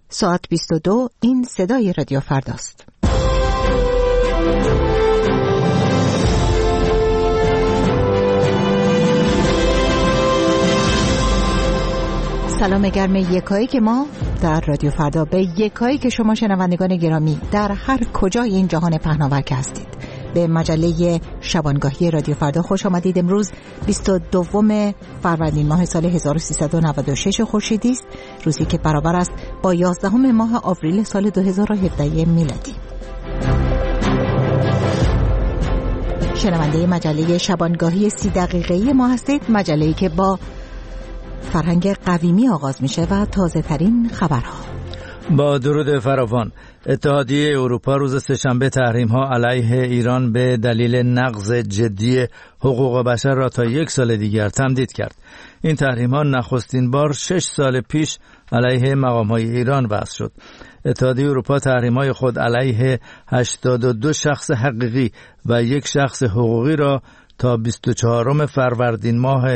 ساعت 22 این صدای رادیو فرداست. سلام گرم یکایی که ما در رادیو فردا به یکایی که شما شنوندگان گرامی در هر کجای این جهان پهناور که هستید به مجله شبانگاهی رادیو فردا خوش آمدید. امروز 22 فروردین ماه سال 1396 خورشیدی است، روزی که برابر است با 11 ماه آوریل سال 2017 میلادی. شنونده مجله شبانگاهی 30 دقیقه‌ای ما هستید، مجله‌ای که با فرهنگ قویمی آغاز میشه و تازه ترین خبرها. با درود فراوان، اتحادیه اروپا روز سه‌شنبه تحریم‌ها علیه ایران به دلیل نقض جدی حقوق بشر را تا 1 سال دیگر تمدید کرد. این تحریم‌ها نخستین بار 6 سال پیش علیه مقام‌های ایران وضع شد. اتحادیه اروپا تحریم‌های خود علیه 82 شخص حقیقی و 1 شخص حقوقی را تا 24 فروردین ماه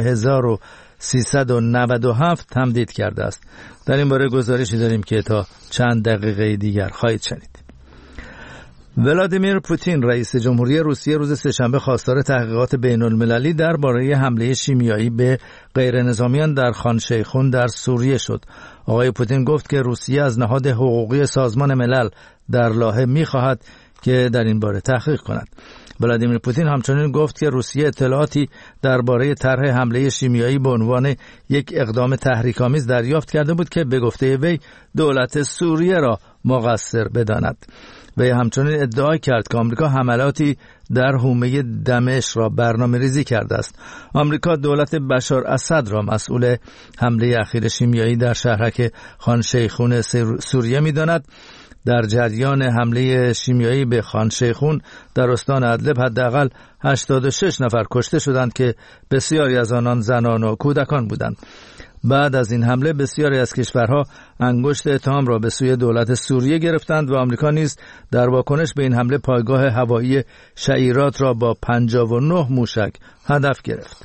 1397 تمدید کرده است. در این باره گزارشی داریم که تا چند دقیقه دیگر خواهید شنید. ولادیمیر پوتین رئیس جمهوری روسیه روز سه‌شنبه خواستار تحقیقات بین‌المللی درباره حمله شیمیایی به غیرنظامیان در خان شیخون در سوریه شد. آقای پوتین گفت که روسیه از نهاد حقوقی سازمان ملل در لاهه می‌خواهد که در این باره تحقیق کند. ولادیمیر پوتین همچنین گفت که روسیه اطلاعاتی درباره طرح حمله شیمیایی به عنوان یک اقدام تحریک‌آمیز دریافت کرده بود که به گفته وی دولت سوریه را مقصر بداند. وی همچنین ادعا کرد که آمریکا حملاتی در حومه دمشق را برنامه‌ریزی کرده است. آمریکا دولت بشار اسد را مسئول حمله اخیر شیمیایی در شهرک خان شیخون سوریه می‌داند. در جریان حمله شیمیایی به خان شیخون در استان ادلب حداقل 86 نفر کشته شدند که بسیاری از آنان زنان و کودکان بودند. بعد از این حمله بسیاری از کشورها انگشت اتهام را به سوی دولت سوریه گرفتند و آمریکا نیز در واکنش به این حمله پایگاه هوایی شعیرات را با 59 موشک هدف گرفت.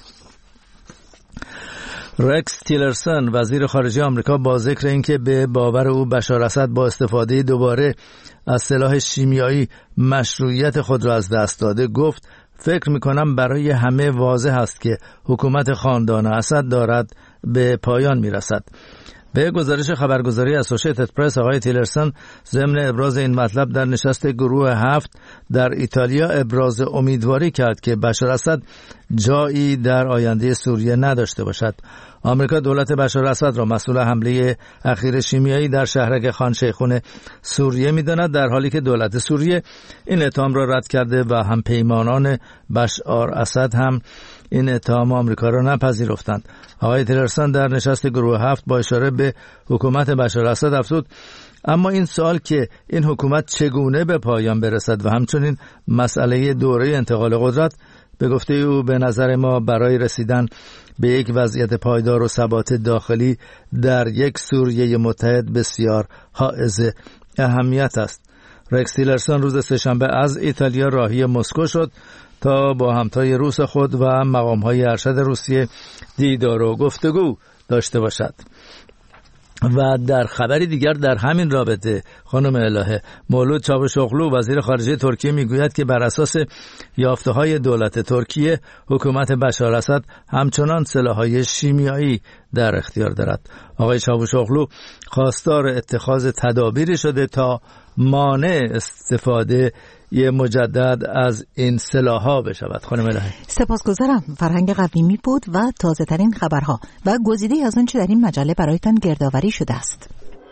رکس تیلرسن وزیر خارجه آمریکا با ذکر اینکه به باور او بشار اسد با استفاده دوباره از سلاح شیمیایی مشروعیت خود را از دست داده گفت فکر می‌کنم برای همه واضح است که حکومت خاندان اسد دارد به پایان می‌رسد. به گزارش خبرگزاری اسوسییتد پرس آقای تیلرسن ضمن ابراز این مطلب در نشست گروه 7 در ایتالیا ابراز امیدواری کرد که بشار اسد جایی در آینده سوریه نداشته باشد. آمریکا دولت بشار اسد را مسئول حمله اخیر شیمیایی در شهرک خان شیخون سوریه می‌داند، در حالی که دولت سوریه این اتهام را رد کرده و هم پیمانان بشار اسد هم این اتهام آمریکا را نپذیرفتند. آقای تیلرسن در نشست گروه 7 با اشاره به حکومت بشار اسد افزود اما این سوال که این حکومت چگونه به پایان برسد و همچنین مسئله دوره انتقال قدرت به گفته او به نظر ما برای رسیدن به یک وضعیت پایدار و ثبات داخلی در یک سوریه متحد بسیار حائز اهمیت است. رکس تیلرسن روز سه‌شنبه از ایتالیا راهی مسکو شد تا با همتای روس خود و مقام‌های ارشد روسیه دیدار و گفتگو داشته باشد. و در خبری دیگر در همین رابطه خانم الهه، مولود چاوشوغلو وزیر خارجه ترکیه میگوید که بر اساس یافته‌های دولت ترکیه حکومت بشار اسد همچنان سلاح‌های شیمیایی در اختیار دارد. آقای چاوشوغلو خواستار اتخاذ تدابیری شده تا مانع استفاده مجدد از این سلاح‌ها بشود. خانم الهی سپاسگزارم. فرهنگ قویمی بود و تازه ترین خبرها و گزیده از آنچه در این مجله برایتان گردآوری شده است.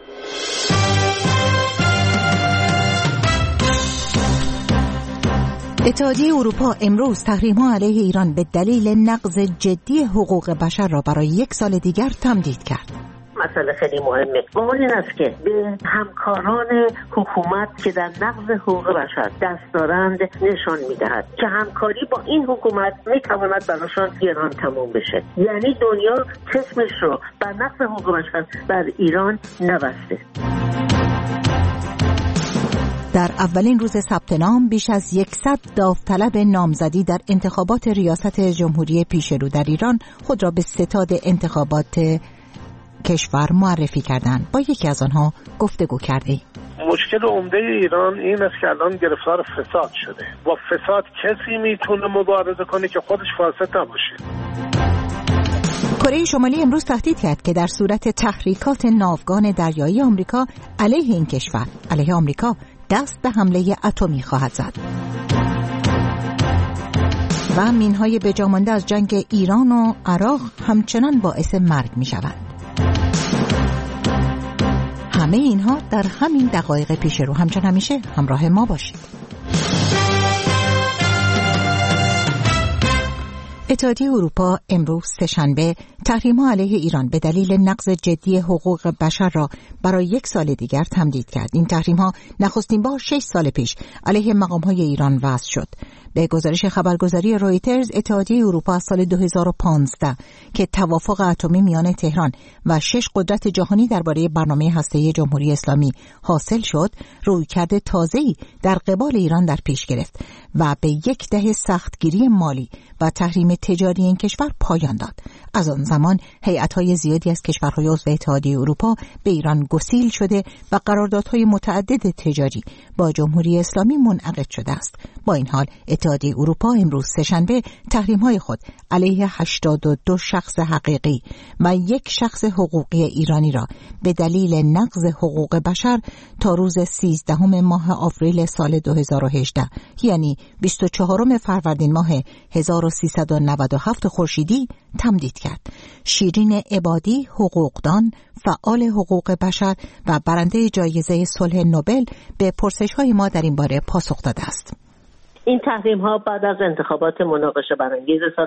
اتحادیه اروپا امروز تحریم‌ها علیه ایران به دلیل نقض جدی حقوق بشر را برای 1 سال دیگر تمدید کرد. مسئله خیلی مهمه و اون این است که به همکاران حکومت که در نقض حقوق بشر دست دارند نشان میدهد که همکاری با این حکومت میتواند براشان گران تمام بشه. یعنی دنیا چشمش رو بر نقض حقوق بشر بر ایران نبسته. در اولین روز ثبت نام بیش از 100 داوطلب نامزدی در انتخابات ریاست جمهوری پیش رو در ایران خود را به ستاد انتخابات کشور معرفی کردند. با یکی از آنها گفتگو کردیم. مشکل عمده ایران این است که الان گرفتار فساد شده. با فساد کسی میتونه مبارزه کنه که خودش فاسد نباشه. کره شمالی امروز تهدید کرد که در صورت تحریکات ناوگان دریایی آمریکا علیه این کشور، علیه آمریکا، دست به حمله اتمی خواهد زد. و مین‌های بجامانده از جنگ ایران و عراق همچنان باعث مرگ می‌شوند. همه اینها در همین دقایق پیش رو. همچنان همیشه همراه ما باشید. اتحادیه اروپا امروز سه‌شنبه تحریم‌ها علیه ایران به دلیل نقض جدی حقوق بشر را برای 1 سال دیگر تمدید کرد. این تحریم‌ها نخستین بار 6 سال پیش علیه مقام‌های ایران وضع شد. به گزارش خبرگزاری رویترز، اتحادیه اروپا از سال 2015 که توافق اتمی میان تهران و 6 قدرت جهانی درباره برنامه هسته‌ای جمهوری اسلامی حاصل شد، رویکرد تازه‌ای در قبال ایران در پیش گرفت و به 10 دهه سختگیری مالی و تحریم تجاری این کشور پایان داد. از آن زمان هیئت‌های زیادی از کشورهای عضو اتحادیه اروپا به ایران گسیل شده و قراردادهای متعدد تجاری با جمهوری اسلامی منعقد شده است. با این حال اتحادیه اروپا امروز سه‌شنبه تحریم‌های خود علیه 82 شخص حقیقی و 1 شخص حقوقی ایرانی را به دلیل نقض حقوق بشر تا روز 13 ماه آوریل سال 2018 یعنی 24 فروردین ماه 1397 خورشیدی تمدید کرد. شیرین عبادی، حقوقدان، فعال حقوق بشر و برنده جایزه صلح نوبل به پرسش‌های ما در این باره پاسخ داده است. این تحریم ها بعد از انتخابات مناقشه برانگیز سال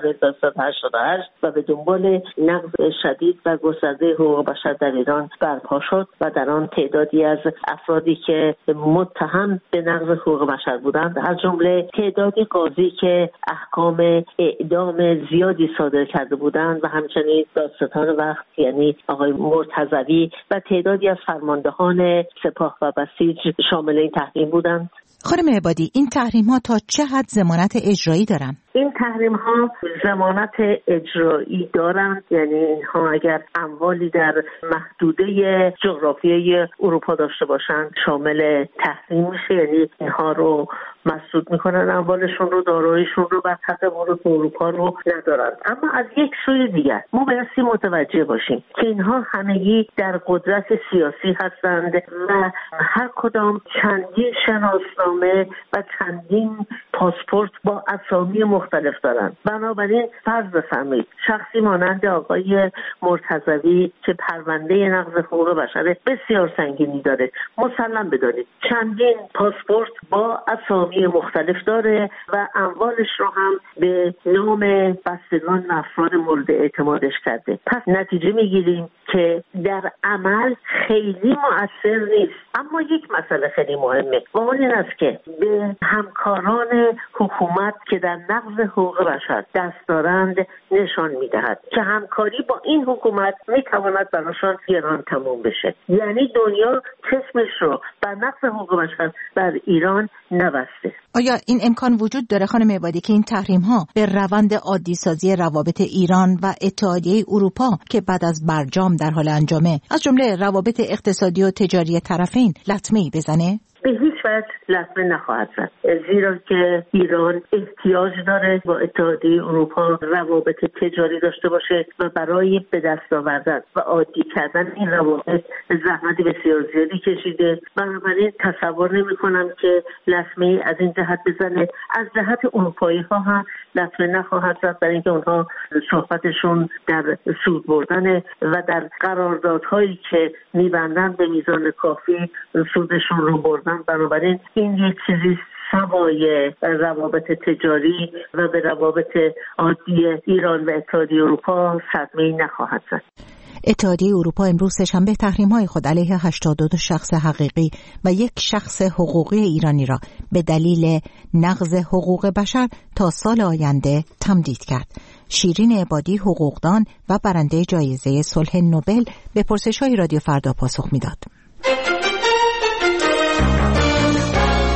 1988 و به دنبال نقض شدید و گسترده حقوق بشر در ایران برپا شد و در آن تعدادی از افرادی که متهم به نقض حقوق بشر بودند، از جمله تعدادی قاضی که احکام اعدام زیادی صادر کرده بودند و همچنین دادستان وقت یعنی آقای مرتضوی و تعدادی از فرماندهان سپاه و بسیج شامل این تحریم بودند. خانم عبادی، این تحریم ها تا چه حد ضمانت اجرایی دارن؟ این تحریم ها ضمانت اجرایی دارند، یعنی اینها اگر اموالی در محدوده جغرافیایی اروپا داشته باشند شامل تحریم میشه، یعنی اینها رو مسدود میکنن، اموالشون رو، داراییشون رو، بر حق ورود به اروپا رو ندارند. اما از یک سوی دیگر ما بایستی متوجه باشیم که اینها همگی در قدرت سیاسی هستند و هر کدام چندین شناسنامه و چندین پاسپورت با اسامی مختلف دارند. بنابراین فرض بفرمایید شخصی مانند آقای مرتضوی که پرونده نقض حقوق بشر بسیار سنگینی داره، مسلم بدانید چندین پاسپورت با اسامی مختلف داره و اموالش رو هم به نام بستگان و افراد مورد اعتمادش کرده. پس نتیجه میگیریم که در عمل خیلی مؤثر نیست. اما یک مسئله خیلی مهمه و اون این است که به همکاران حکومت که در نقض حقوق بشر دست دارند نشان میدهد که همکاری با این حکومت میتواند براشان گران تموم بشه. یعنی دنیا چشمش رو بر نقض حقوق بشر در ایران نبسته. آیا این امکان وجود داره خانم عبادی که این تحریم ها به روند عادی سازی روابط ایران و اتحادیه اروپا که بعد از برجام در حال انجامه از جمله روابط اقتصادی و تجاری طرفین لطمه‌ای بزنه؟ به هیچ وجه لطمه نخواهد زد، زیرا که ایران احتیاج داره با اتحادیه اروپا روابط تجاری داشته باشه و برای به دست آوردن و عادی کردن این روابط زحمت بسیار زیادی کشیده. بنابراین تصور نمی‌کنم که لطمه‌ای از این جهت بزنه. از جهت اروپایی ها هم لطمه نخواهد زد، برای اینکه اونها صحبتشون در سود بردن و در قراردادهایی که می‌بندن به میزان کافی سودشون رو بردن. بنابراین این یک چیزی سوای روابط تجاری و به روابط عادی ایران و اتحادیه اروپا صدمه‌ای نخواهد زد. اتحادیه اروپا امروز سه‌شنبه تحریم‌های خود علیه 82 شخص حقیقی و 1 شخص حقوقی ایرانی را به دلیل نقض حقوق بشر تا سال آینده تمدید کرد. شیرین عبادی، حقوقدان و برنده جایزه صلح نوبل به پرسش‌های رادیو فردا پاسخ می‌داد.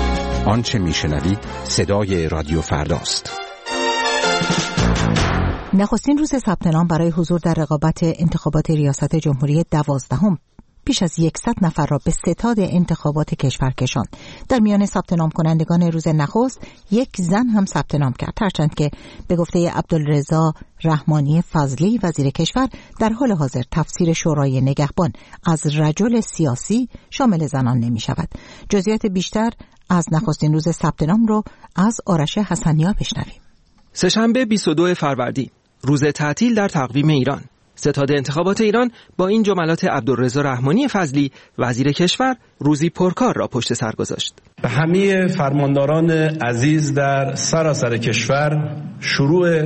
آنچه میشنوید صدای رادیو فرداست. نخستین روز ثبت نام برای حضور در رقابت انتخابات ریاست جمهوری 12 بیش از 100 نفر را به ستاد انتخابات کشور کشاند. در میان ثبت نام کنندگان روز نخست یک زن هم ثبت نام کرد، هرچند که به گفته عبدالرضا رحمانی فضلی وزیر کشور در حال حاضر تفسیر شورای نگهبان از رجل سیاسی شامل زنان نمی شود. جزئیات بیشتر از نخستین روز ثبت نام رو از آرش حسنیا بشنویم. سه‌شنبه 22 فروردین، روز تعطیل در تقویم ایران. ستاد انتخابات ایران با این جملات عبدالرضا رحمانی فضلی وزیر کشور روزی پرکار را پشت سر گذاشت. به همه فرمانداران عزیز در سراسر کشور، شروع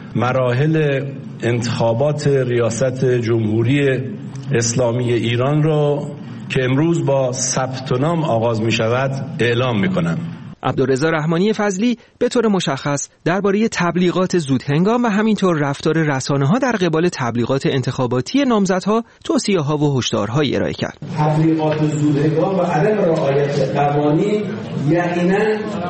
مراحل انتخابات ریاست جمهوری اسلامی ایران را که امروز با ثبت نام آغاز می شود اعلام می کنم. عبدالرضا رحمانی فضلی به طور مشخص درباره تبلیغات زودهنگام و همینطور رفتار رسانه‌ها در قبال تبلیغات انتخاباتی نامزدها توصیه‌ها و هشدارهایی ارائه کرد. تبلیغات زودهنگام و عدم رعایت قوانین یقینا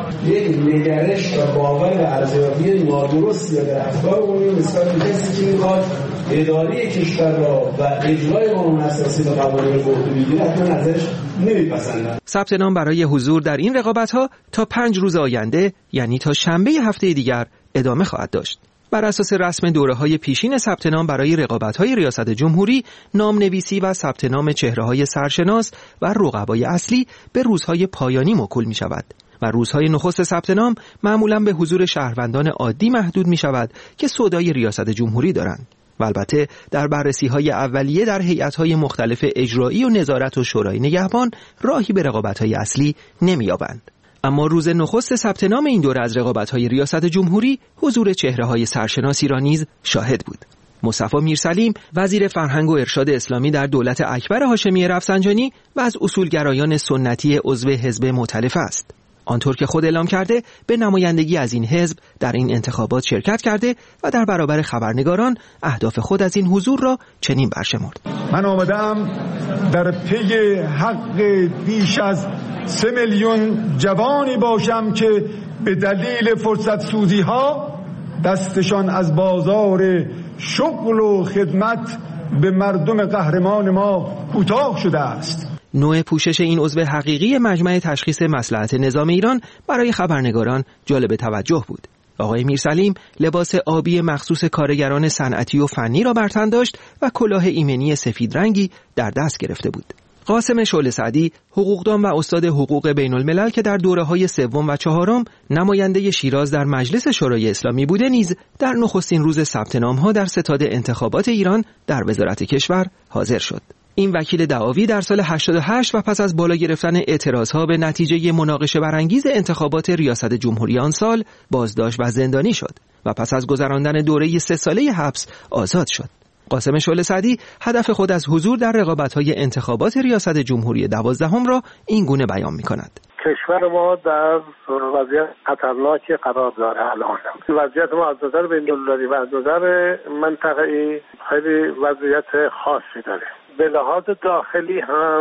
یک نگرش و باور و ارزیابی نادرستی در افکار عمومی نسبت به کسی که می‌خواد اداره کشور را و اجرای قانون اساسی و قوانین به عهده بگیرد من ازش نمی‌پسندم. ثبت نام برای حضور در این رقابت‌ها تا 5 روز آینده، یعنی تا شنبه هفته دیگر ادامه خواهد داشت. بر اساس رسم دوره‌های پیشین ثبت نام برای رقابت‌های ریاست جمهوری، نام‌نویسی و ثبت نام چهره‌های سرشناس و رقبای اصلی به روزهای پایانی موکول می‌شود و روزهای نخست ثبت نام معمولاً به حضور شهروندان عادی محدود می‌شود که سودای ریاست جمهوری دارند. و البته در بررسی‌های اولیه در هیئت‌های مختلف اجرایی و نظارت و شورای نگهبان راهی به رقابت‌های اصلی نمی‌یابند. اما روز نخست ثبت نام این دوره از رقابت‌های ریاست جمهوری حضور چهره‌های سرشناسی را نیز شاهد بود. مصطفی میرسلیم وزیر فرهنگ و ارشاد اسلامی در دولت اکبر هاشمی رفسنجانی و از اصولگرایان سنتی عضو حزب مؤتلفه است. آنطور که خود اعلام کرده به نمایندگی از این حزب در این انتخابات شرکت کرده و در برابر خبرنگاران اهداف خود از این حضور را چنین برشمرد: من آمدم در پی حق بیش از 3 میلیون جوانی باشم که به دلیل فرصت سوزی ها دستشان از بازار شغل و خدمت به مردم قهرمان ما کوتاه شده است. نوع پوشش این عضو حقیقی مجمع تشخیص مصلحت نظام ایران برای خبرنگاران جالب توجه بود. آقای میرسلیم لباس آبی مخصوص کارگران صنعتی و فنی را بر تن داشت و کلاه ایمنی سفید رنگی در دست گرفته بود. قاسم شعله سعدی، حقوقدان و استاد حقوق بین الملل که در دوره‌های سوم و چهارم نماینده شیراز در مجلس شورای اسلامی بوده، نیز در نخستین روز ثبت نام‌ها در ستاد انتخابات ایران در وزارت کشور حاضر شد. این وکیل دعاوی در سال 88 و پس از بالا گرفتن اعتراضها به نتیجه مناقشه برانگیز انتخابات ریاست جمهوری آن سال بازداشت و زندانی شد و پس از گذراندن دوره 3 ساله حبس آزاد شد. قاسم شعله سعدی هدف خود از حضور در رقابت‌های انتخابات ریاست جمهوری 12 را این گونه بیان می‌کند: کشور ما در وضعیت خطرناکی قرار داره. الان وضعیت ما از نظر بین‌المللی و از نظر منطقه‌ای خیلی وضعیت خاصی داره. به لحاظ داخلی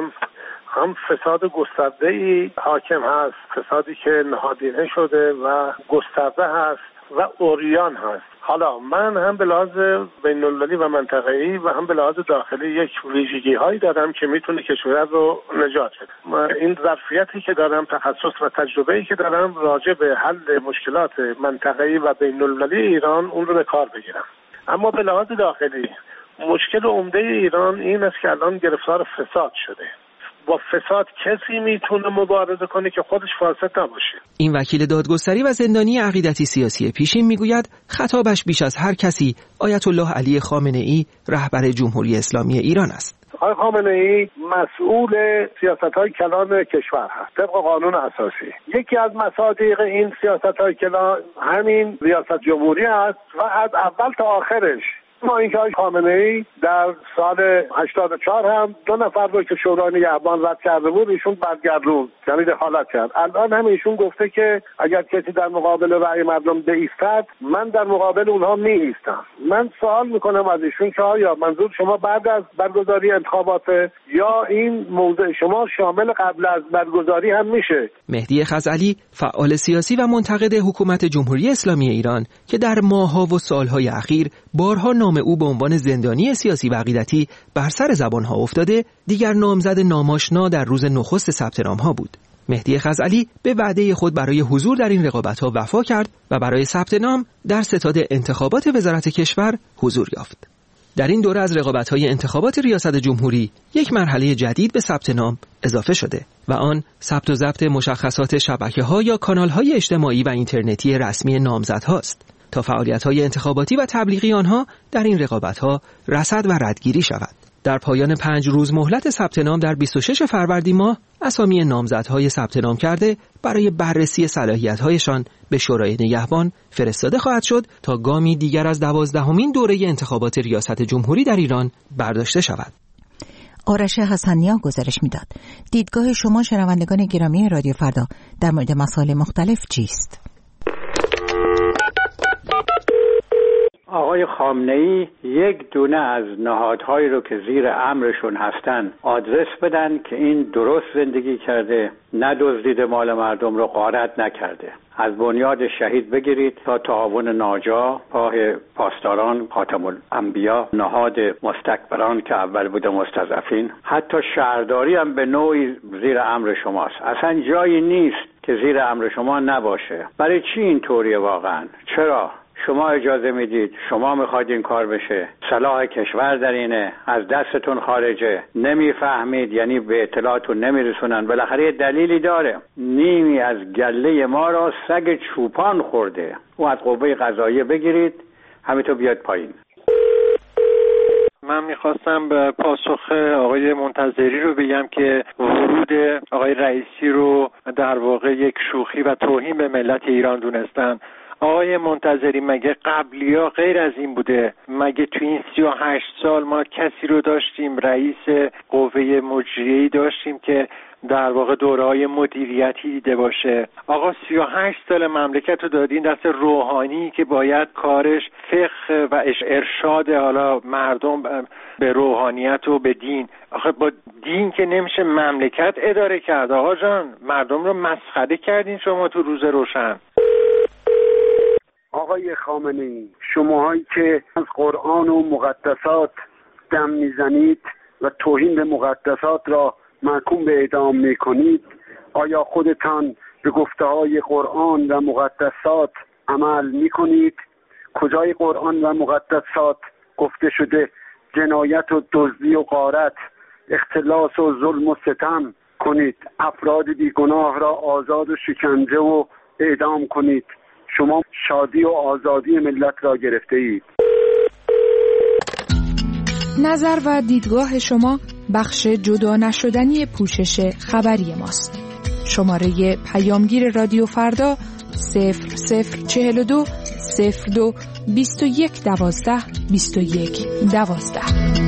هم فساد گسترده‌ای حاکم هست، فسادی که نهادینه شده و گسترده هست و عریان هست. حالا من هم به لحاظ بین‌المللی و منطقه‌ای و هم به لحاظ داخلی یک ویژگی هایی دارم که میتونه کشور رو نجات بده. این ظرفیتی که دارم، تخصص و تجربه‌ای که دارم راجع به حل مشکلات منطقه‌ای و بین‌المللی ایران اون رو به کار بگیرم. اما به لحاظ داخلی مشکل عمده ایران این است که الان گرفتار فساد شده. با فساد کسی میتونه مبارزه کنه که خودش فاسد نباشه. این وکیل دادگستری و زندانی عقیدتی سیاسی پیشین میگوید خطابش بیش از هر کسی آیت الله علی خامنه‌ای رهبر جمهوری اسلامی ایران است. آقای خامنه‌ای مسئول سیاست‌های کلان کشور هست طبق قانون اساسی. یکی از مصادیق این سیاست‌های کلان همین ریاست جمهوری است و از اول تا آخرش ما این که خامنه‌ای در سال 84 هم 2 نفر رو که شورای نگهبان رد کرده بود ایشون برگردون، یعنی دخالت کرد. الان هم ایشون گفته که اگر کسی در مقابل رأی مردم بایستد من در مقابل اونها میایستم. من سوال میکنم از ایشون که آیا منظور شما بعد از برگزاری انتخابات یا این موضع شما شامل قبل از برگزاری هم میشه؟ مهدی خزعلی فعال سیاسی و منتقد حکومت جمهوری اسلامی ایران که در ماه‌ها و سال‌های اخیر بارها نام او به عنوان زندانی سیاسی و عقیدتی بر سر زبان‌ها افتاده، دیگر نامزد ناماشنا در روز نخست ثبت نام‌ها بود. مهدی خزعلی به وعده خود برای حضور در این رقابت‌ها وفا کرد و برای ثبت نام در ستاد انتخابات وزارت کشور حضور یافت. در این دوره از رقابت‌های انتخابات ریاست جمهوری یک مرحله جدید به ثبت نام اضافه شده و آن ثبت و ضبط مشخصات شبکه‌ها یا کانال‌های اجتماعی و اینترنتی رسمی نامزدهاست تا فعالیت‌های انتخاباتی و تبلیغی آنها در این رقابت‌ها رصد و ردگیری شود. در پایان 5 روز مهلت ثبت نام در 26 فروردین ماه اسامی نامزدهای ثبت نام کرده برای بررسی صلاحیت‌هایشان به شورای نگهبان فرستاده خواهد شد تا گامی دیگر از 12مین دوره انتخابات ریاست جمهوری در ایران برداشته شود. آرش حسنیا گزارش میداد. دیدگاه شما شنوندگان گرامی رادیو فردا در مورد مسائل مختلف چیست؟ آقای خامنه‌ای یک دونه از نهادهایی رو که زیر امرشون هستن آدرس بدن که این درست زندگی کرده، ندزدیده مال مردم رو، غارت نکرده. از بنیاد شهید بگیرید تا تعاون ناجا، پاه پاسداران، خاتم الانبیا، نهاد مستکبران که اول بوده مستضعفین، حتی شهرداری هم به نوعی زیر امر شماست. اصلا جایی نیست که زیر امر شما نباشه. برای چی اینطوریه واقعا؟ چرا؟ شما اجازه میدید، شما میخواید این کار بشه، صلاح کشور در اینه، از دستتون خارجه، نمیفهمید، یعنی به اطلاعاتون نمیرسونن. بالاخره یه دلیلی داره. نیمی از گله ما را سگ چوپان خورده، او از قوه قضاییه بگیرید، همینطور بیاد پایین. من میخواستم به پاسخ آقای منتظری رو بگم که ورود آقای رئیسی رو در واقع یک شوخی و توهین به ملت ایران دونستن. آقای منتظری مگه قبلیا غیر از این بوده؟ مگه تو این 38 سال ما کسی رو داشتیم رئیس قوه مجریه‌ای داشتیم که در واقع دوره‌های مدیریتی دیده باشه؟ آقا 38 سال مملکت رو دادین دست روحانی که باید کارش فقه و ارشاد حالا مردم به روحانیت و به دین. آخه با دین که نمیشه مملکت اداره کرد. آقا جان مردم رو مسخره کردین شما تو روز روشن. آقای خامنه‌ای، شماهایی که از قرآن و مقدسات دم میزنید و توهین به مقدسات را محکوم به اعدام میکنید، آیا خودتان به گفته‌های قرآن و مقدسات عمل میکنید؟ کجای قرآن و مقدسات گفته شده جنایت و دزدی و غارت، اختلاس و ظلم و ستم کنید، افراد بیگناه را آزاد و شکنجه و اعدام کنید؟ شما شادی و آزادی ملت را گرفته اید. نظر و دیدگاه شما بخش جدا نشدنی پوشش خبری ماست. شماره پیامگیر رادیو فردا 0042 02 21 12 21 12.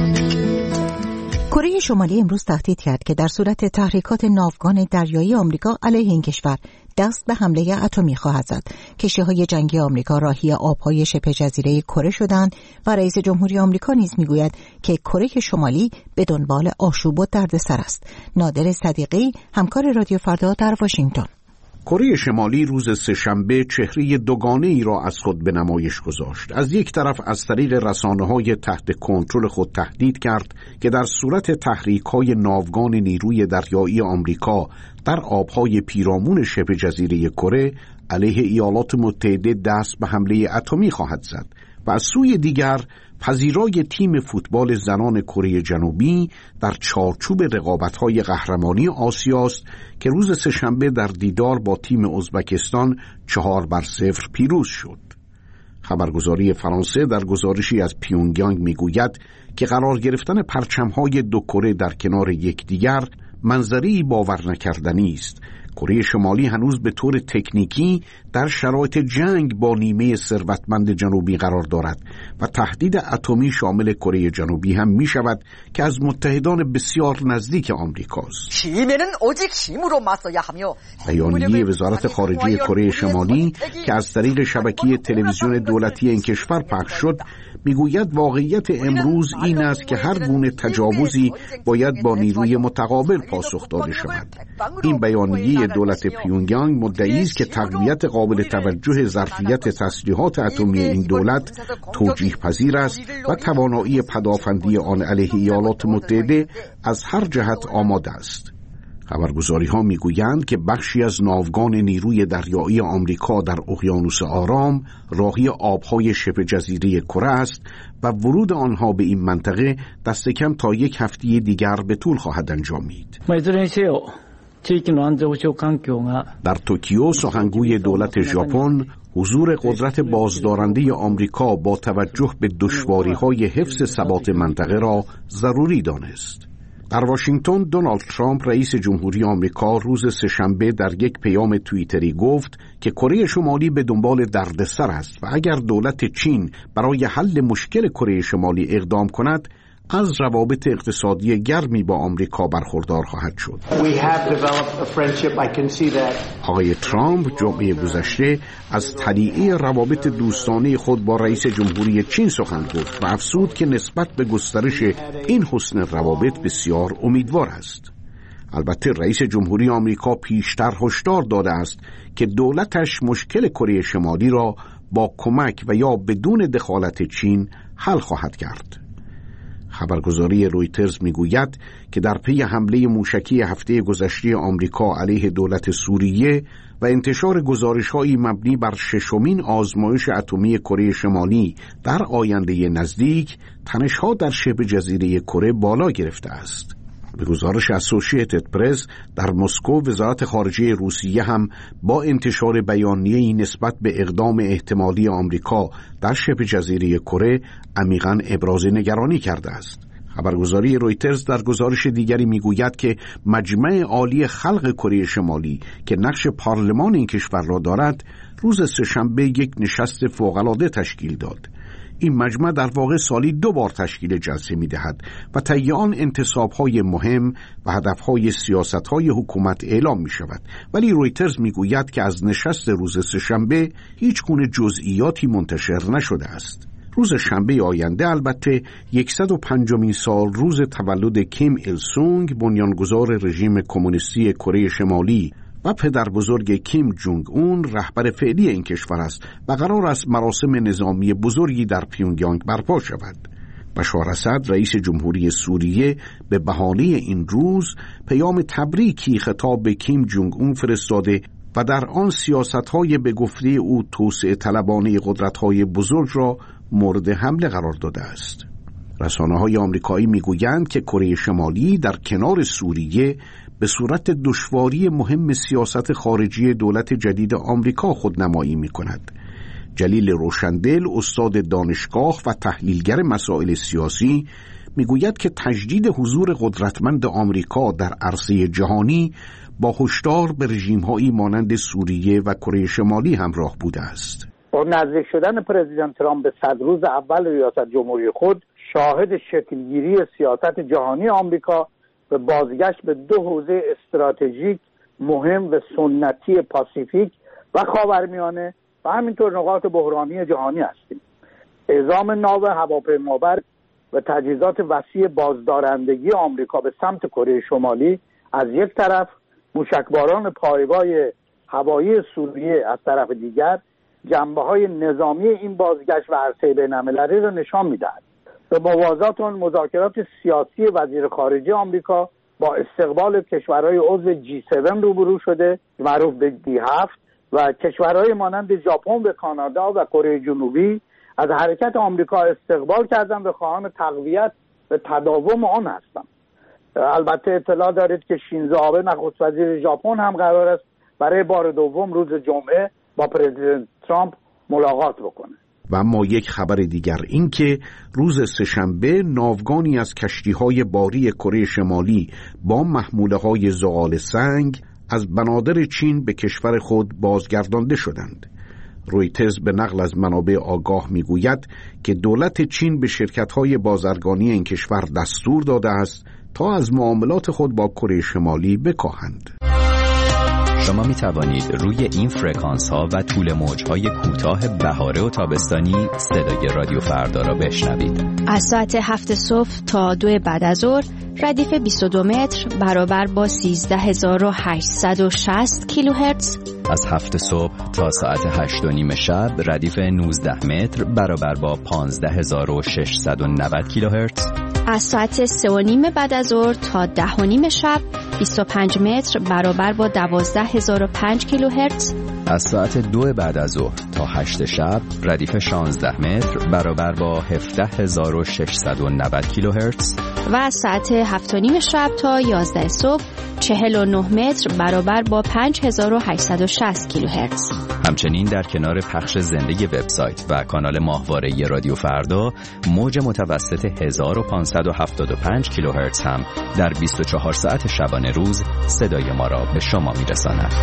کره شمالی امروز تهدید کرد که در صورت تحریکات ناوگان دریایی آمریکا علیه این کشور دست به حمله اتمی خواهد زد. کشتی‌های جنگی آمریکا راهی آب‌های شبه جزیره کره شدند و رئیس جمهوری آمریکا نیز می‌گوید که کره شمالی به دنبال آشوب و دردسر است. نادر صدیقی، همکار رادیو فردا در واشنگتن. کره شمالی روز سه‌شنبه چهره دوگانه‌ای را از خود به نمایش گذاشت. از یک طرف از طریق رسانه‌های تحت کنترل خود تهدید کرد که در صورت تحریک‌های ناوگان نیروی دریایی آمریکا در آب‌های پیرامون شبه جزیره کره علیه ایالات متحده دست به حمله اتمی خواهد زد و از سوی دیگر پذیرای تیم فوتبال زنان کره جنوبی در چارچوب رقابت‌های قهرمانی آسیاست که روز سه‌شنبه در دیدار با تیم ازبکستان 4-0 پیروز شد. خبرگزاری فرانسه در گزارشی از پیونگیانگ میگوید که قرار گرفتن پرچم‌های دو کره در کنار یکدیگر منظری باور نکردنی است. کره شمالی هنوز به طور تکنیکی در شرایط جنگ با نیمه ثروتمند جنوبی قرار دارد و تهدید اتمی شامل کره جنوبی هم می شود که از متحدان بسیار نزدیک آمریکاست. بیانیه وزارت خارجه کره شمالی که از طریق شبکه تلویزیون دولتی این کشور پخش شد میگوید واقعیت امروز این است که هر گونه تجاوزی باید با نیروی متقابل پاسخ داده شود. این بیانیه دولت پیونگیانگ مدعی است که تقویت قابل توجه ظرفیت تسلیحات اتمی این دولت توجیه پذیر است و توانایی پدافندی آن علیه ایالات متحده از هر جهت آماده است. خبرگزاری ها میگویند که بخشی از ناوگان نیروی دریایی آمریکا در اقیانوس آرام راهی آبهای شبه جزیره کره است و ورود آنها به این منطقه دست کم تا یک هفته دیگر به طول خواهد انجامید. در توکیو سخنگوی دولت ژاپن حضور قدرت بازدارنده آمریکا با توجه به دشواری‌های حفظ ثبات منطقه را ضروری دانست. در واشنگتن دونالد ترامپ رئیس جمهوری آمریکا روز سه‌شنبه در یک پیام توییتری گفت که کره شمالی به دنبال دردسر است و اگر دولت چین برای حل مشکل کره شمالی اقدام کند از روابط اقتصادی گرمی با آمریکا برخوردار خواهد شد. آقای ترامپ جمعه گذشته از تلیعه روابط دوستانه خود با رئیس جمهوری چین سخن گفت و افزود که نسبت به گسترش این حسن روابط بسیار امیدوار است. البته رئیس جمهوری آمریکا پیشتر هشدار داده است که دولتش مشکل کره شمالی را با کمک و یا بدون دخالت چین حل خواهد کرد. خبرگزاری رویترز میگوید که در پی حمله موشکی هفته گذشته آمریکا علیه دولت سوریه و انتشار گزارش‌هایی مبنی بر ششمین آزمایش اتمی کره شمالی در آینده نزدیک، تنش‌ها در شبه جزیره کره بالا گرفته است. به گزارش اسوسییتد پرس در مسکو وزارت خارجه روسیه هم با انتشار بیانیه‌ای نسبت به اقدام احتمالی آمریکا در شبه جزیره کره عمیقاً ابراز نگرانی کرده است. خبرگزاری رویترز در گزارش دیگری میگوید که مجمع عالی خلق کره شمالی که نقش پارلمان این کشور را دارد روز سه‌شنبه یک نشست فوق‌العاده تشکیل داد. این مجمع در واقع سالی 2 بار تشکیل جلسه می‌دهد و طی آن انتصاب‌های مهم و هدف‌های سیاست‌های حکومت اعلام می‌شود، ولی رویترز می‌گوید که از نشست روز سه‌شنبه هیچ گونه جزئیاتی منتشر نشده است. روز شنبه آینده البته 105مین سال روز تولد کیم ایل سونگ، بنیانگذار رژیم کمونیستی کره شمالی و پدر بزرگ کیم جونگ اون رهبر فعلی این کشور است و قرار است مراسم نظامی بزرگی در پیونگیانگ برپا شود. بشار اسد رئیس جمهوری سوریه به بهانه این روز پیام تبریکی خطاب به کیم جونگ اون فرستاده و در آن سیاست‌های به گفته او توسعه طلبانه قدرت‌های بزرگ را مورد حمله قرار داده است. رسانه‌های آمریکایی می‌گویند که کره شمالی در کنار سوریه به صورت دشواری مهم سیاست خارجی دولت جدید آمریکا خودنمایی می‌کند. جلیل روشندل، استاد دانشگاه و تحلیلگر مسائل سیاسی، می‌گوید که تجدید حضور قدرتمند آمریکا در عرصه جهانی با هشدار به رژیم‌هایی مانند سوریه و کره شمالی همراه بوده است. با نزدیک شدن پرزیدنت ترامپ به 100 روز اول ریاست جمهوری خود، شاهد شکلگیری سیاست جهانی آمریکا به بازگشت به 2 حوزه استراتژیک مهم و سنتی پاسیفیک و خاورمیانه و همینطور نقاط بحرانی جهانی هستیم. اعزام ناو هواپیمابر و تجهیزات وسیع بازدارندگی آمریکا به سمت کره شمالی از یک طرف، موشکباران پایگاه هوایی سوریه از طرف دیگر، جنبه‌های نظامی این بازگشت و عرصه بین‌المللی را نشان می‌دهد. به موازات آن مذاکرات سیاسی وزیر خارجه آمریکا با استقبال کشورهای عضو G7 روبرو شده، معروف به D7، و کشورهای مانند ژاپن و کانادا و کره جنوبی از حرکت آمریکا استقبال کردند و خواهان تقویت و تداوم آن هستند. البته اطلاع دارید که شینزو آبه نخست وزیر ژاپن هم قرار است برای بار دوم روز جمعه با پرزیدنت ترامپ ملاقات بکنه. و اما یک خبر دیگر این که روز سه‌شنبه ناوگانی از کشتی‌های باری کره شمالی با محموله‌های زغال سنگ از بنادر چین به کشور خود بازگردانده شدند. رویترز به نقل از منابع آگاه میگوید که دولت چین به شرکت‌های بازرگانی این کشور دستور داده است تا از معاملات خود با کره شمالی بکاهند. شما می توانید روی این فرکانس ها و طول موج های کوتاه بهاره و تابستانی صدای رادیو فردا را بشنوید. از ساعت 7 صبح تا 2 بعد از ظهر ردیف 22 متر برابر با 13860 کیلوهرتز. از 7 صبح تا ساعت 8:30 شب ردیف 19 متر برابر با 15690 کیلوهرتز. از ساعت 3:30 بعد از ظهر تا 10:30 شب 25 متر برابر با 12005 کیلوهرتز. از ساعت 2 بعد از ظهر تا 8 شب ردیف 16 متر برابر با 17690 کیلوهرتز. و از ساعت 7:30 شب تا 11 صبح 49 متر برابر با 5860 کیلوهرتز. همچنین در کنار پخش زنده وبسایت و کانال ماهواره رادیو فردا، موج متوسط 1575 کیلوهرتز هم در 24 ساعت شبانه روز صدای ما را به شما میرساند.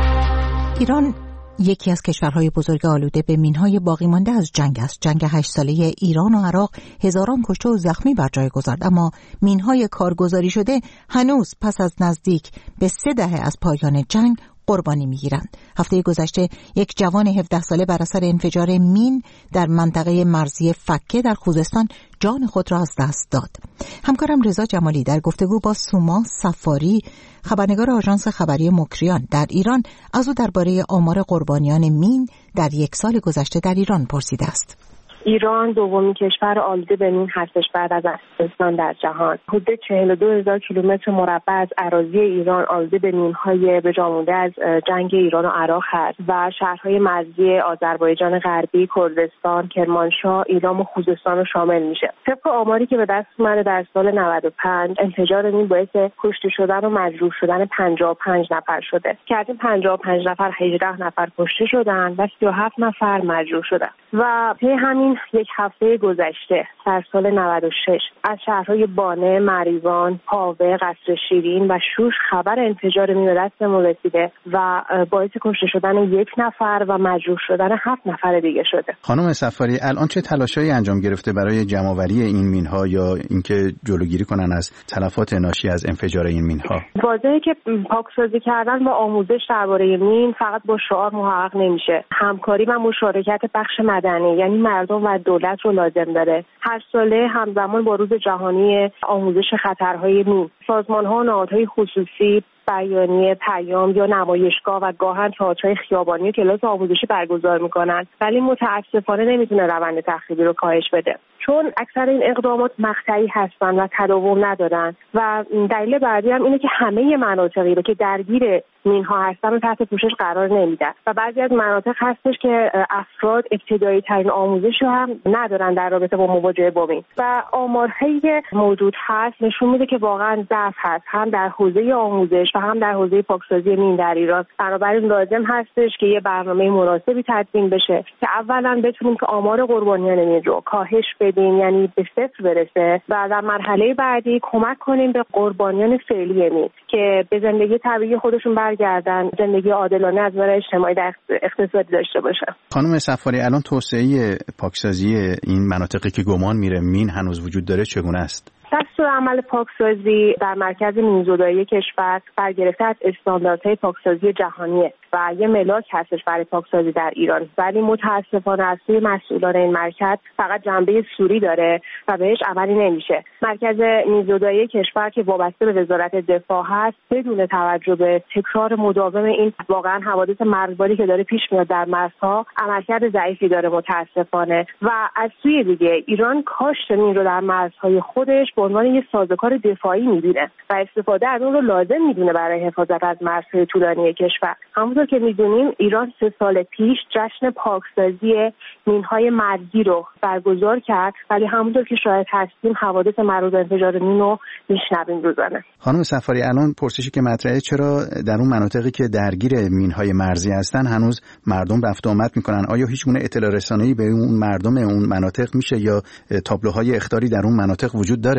ایران یکی از کشورهای بزرگ آلوده به مینهای باقی مانده از جنگ است. جنگ 8 ساله ایران و عراق هزاران کشته و زخمی بر جای گذارد، اما مینهای کارگزاری شده هنوز پس از نزدیک به 3 دهه از پایان جنگ قربانی میگیرند. هفته گذشته یک جوان 17 ساله بر اثر انفجار مین در منطقه مرزی فکه در خوزستان جان خود را از دست داد. همکارم رضا جمالی در گفتگو با سوما صفاری، خبرنگار آژانس خبری مکریان در ایران، از او درباره آمار قربانیان مین در یک سال گذشته در ایران پرسیده است. ایران دومین کشور آلوده به مین هستش بعد از افغانستان در جهان. حدود 42000 کیلومتر مربع از اراضی ایران آلوده به مین‌های به جا مونده از جنگ ایران و عراق هست و شهرهای مرزی آذربایجان غربی، کردستان، کرمانشاه، ایلام و خوزستان رو شامل میشه. طبق آماری که به دست اومده در سال 95 انفجار مین باعث کشته شدن و مجروح شدن 55 نفر شده که از این 55 نفر 18 نفر کشته شدن و 37 نفر مجروح شدن و طی همین یک هفته گذشته در سال 96 از شهرهای بانه، مریوان، پاوه، قصر شیرین و شوش خبر انفجار مین به دستمون رسیده و باعث کشته شدن 1 نفر و مجروح شدن 7 نفر دیگه شده. خانم صفاری، الان چه تلاشایی انجام گرفته برای جمع‌آوری این مین‌ها یا اینکه جلوگیری کنن از تلفات ناشی از انفجار این مین‌ها؟ واضحه که پاکسازی کردن و آموزش درباره مین فقط با شعار محقق نمیشه. همکاری و مشارکت بخش مدنی یعنی مردم و دولت رو لازم داره. هر ساله همزمان با روز جهانی آموزش خطرهای مین، سازمان‌ها و نهادهای خصوصی بیانیه، پیام یا نمایشگاه و گاهن تئاترهای خیابانی و کلاس آموزشی برگزار میکنن، ولی متاسفانه نمیتونه روند تخریبی رو کاهش بده، چون اکثر این اقدامات مقطعی هستن و تداوم ندارن و دلیل بعدی هم اینه که همه مناطقی رو که درگیر مین‌ها هستن رو تحت پوشش قرار نمیدن و بعضی از مناطق هستش که افراد ابتدایی ترین آموزش رو هم ندارن در رابطه با مواجهه با مین و آمارهایی که موجود هست نشون میده که واقعا ضعف هست هم در حوزه آموزش و هم در حوزه پاکسازی مین در ایران. بنابراین لازم هستش که یه برنامه مناسبی تدوین بشه که اولا بتونیم که آمار قربانیان مین رو کاهش بدیم، یعنی به 0 برسه و در مرحله بعدی کمک کنیم به قربانیان فعلی مین که به زندگی طبیعی خودشون برگردن، زندگی عادلانه از نظر اجتماعی و اقتصادی داشته باشن. خانم صفاری، الان توسعه پاکسازی این مناطقی که گمان میره مین هنوز وجود داره چگونه است؟ دستورالعمل پاکسازی در مرکز مین‌زدایی کشور برگرفته از استانداردهای پاکسازی جهانیه و یه ملاک هستش برای پاکسازی در ایران، ولی متاسفانه از سوی مسئولان این مرکز فقط جنبه سوری داره و بهش عملی نمیشه. مرکز مین‌زدایی کشور که وابسته به وزارت دفاع هست بدون توجه به تکرار مداوم این واقعا حوادث مرگباری که داره پیش میاد در مرزها عملکرد ضعیفی داره متاسفانه و از سوی دیگه ایران کاشت مین رو در مرزهای خودش به عنوان یک سازوکار دفاعی می‌بینه و استفاده از اون رو لازم می‌دونه برای حفاظت از مرزهای طولانی کشور. همونطور که می‌دونیم ایران 3 سال پیش جشن پاکسازی مین‌های مرزی رو برگزار کرد، ولی همونطور که شاهد هستیم حوادث مربوط به انفجار مین رو میشنویم روزانه. خانم صفاری، الان پرسشی که مطرحه چرا در اون مناطقی که درگیر مین‌های مرزی هستن هنوز مردم رفت و آمد می‌کنن؟ آیا هیچ گونه اطلاع رسانه‌ای به اون مردم اون مناطق میشه یا تابلوهای اخطاری در اون مناطق وجود داره؟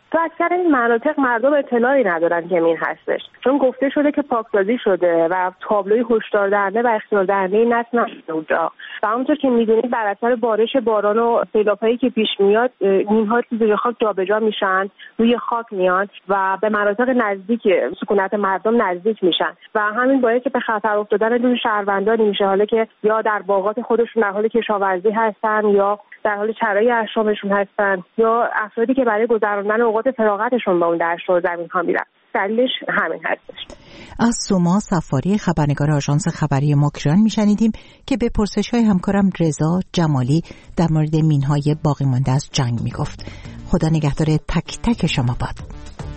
تو اکثر این مناطق مردم اطلاعی ندارن که مین هستش، چون گفته شده که پاکسازی شده و تابلوی هشدار دهنده و اخطار دهنده نصب نشده اونجا. و همونطور که میدونید بر اثر بارش باران و سیلاب‌هایی که پیش میاد مین‌ها روی خاک جابجا میشن، روی خاک میان و به مناطق نزدیک سکونت مردم نزدیک میشن و همین باعث به خطر افتادن روی شهروندانی میشه، حالا که یا در باغات خودشون در حال کشاورزی هستن یا در حال چرای اشامشون هستن یا افرادی که برای گذراندن اوقات فراغتشون با اون دشت و زمین ها میرن. دلیلش همین هستش. از سوما صفاری، خبرنگار آژانس خبری ماکران میشنیدیم که به پرسش‌های همکارم رضا جمالی در مورد مین‌های باقی مانده از جنگ میگفت. خدا نگهدار تک تک شما باد.